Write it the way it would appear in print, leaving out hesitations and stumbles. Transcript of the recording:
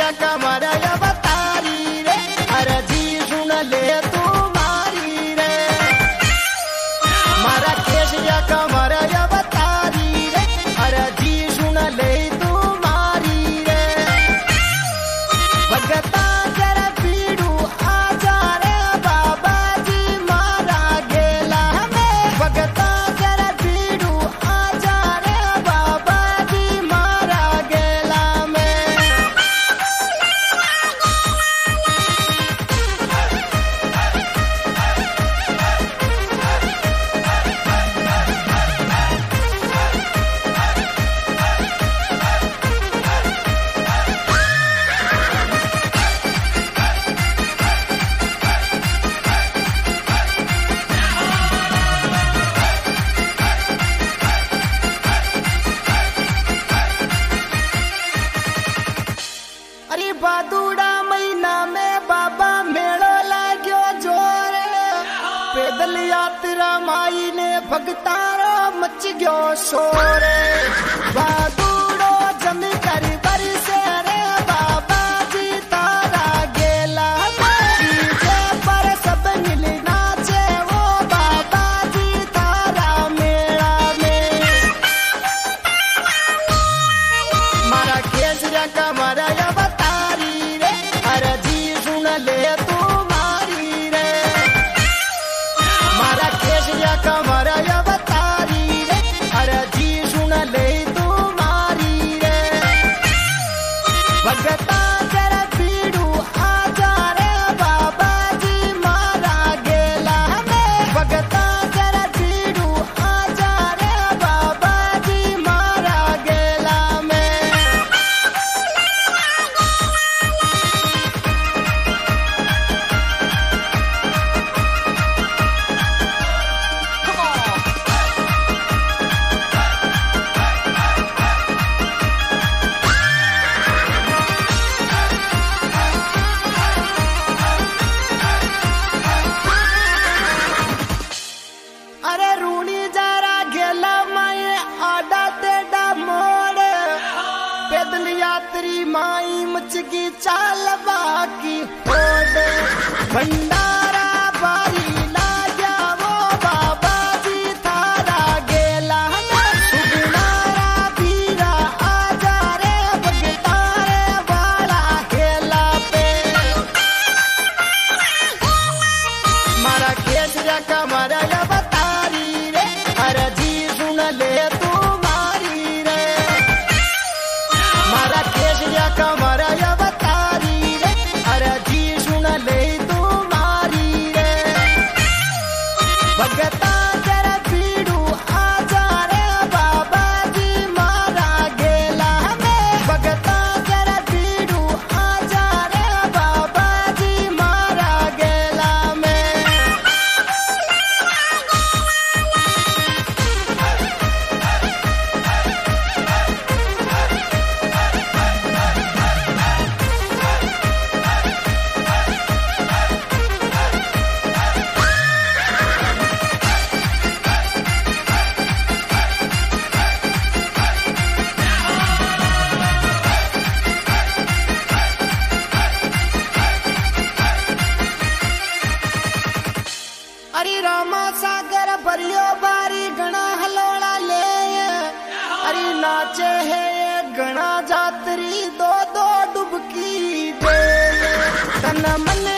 केसरिया कमरा अवतारी रे, अरे जी सुन ले तू मारी रे। मारा केसरिया कमरा अवतारी रे, अरे जी सुन ले तू मारी रे। भगता जरा पीड़ू आजा रे बाबा जी मारा गेला में। भगता जरा पीड़ू आजा रे बाबा जी मारा गेला में। अरे बादुड़ा महीना में बाबा मेड़ो लाग्यो जोर। पैदल यात्रा माई ने भगतारो मच गयो शोर। बादुड़ो जमी कर बरसे रे बाबा जी तारा गेला में। डीजे पर सब मिल नाचे वो बाबा जी तारा मेला में। मारा केसरिया कमरा अवतारी रे, अरे जी सुन ले तू मारी रे। मारा केसरिया कमरा अवतारी रे, अरे जी सुन ले तू मारी रे। भगता जरा पीड़ू आजा रे बाबा जी मारा गेला में। भगता जरा पीड़ू आजा रे बाबा जी मारा गेला में। अरे रूणी जरा गेला माए आडा तेडा मोड़। पैदल यात्री माई मचगी चाल बाकी होड़। भंडारा बारी लाग्या वो बाबा जी थारा गेला में। सुगनारा बीरा आजा रे भगतारे वाला गेला पे। मारा केसरिया कमरा अवतारी रे, अरे जी सुन ले तू मारी रे। मारा केसरिया कमरा अवतारी रे, अरे जी सुन ले तू मारी रे। भगता जरा पीड़ू आजा रे बाबा जी मारा गेला में। भगता जरा पीड़ू आजा रे बाबा जी मारा गेला में। अरे रामा सागर भरियो बारी घना हलोड़ा ले। अरे नाचे है घना जातरी दो दो डुबकी दे। तन मन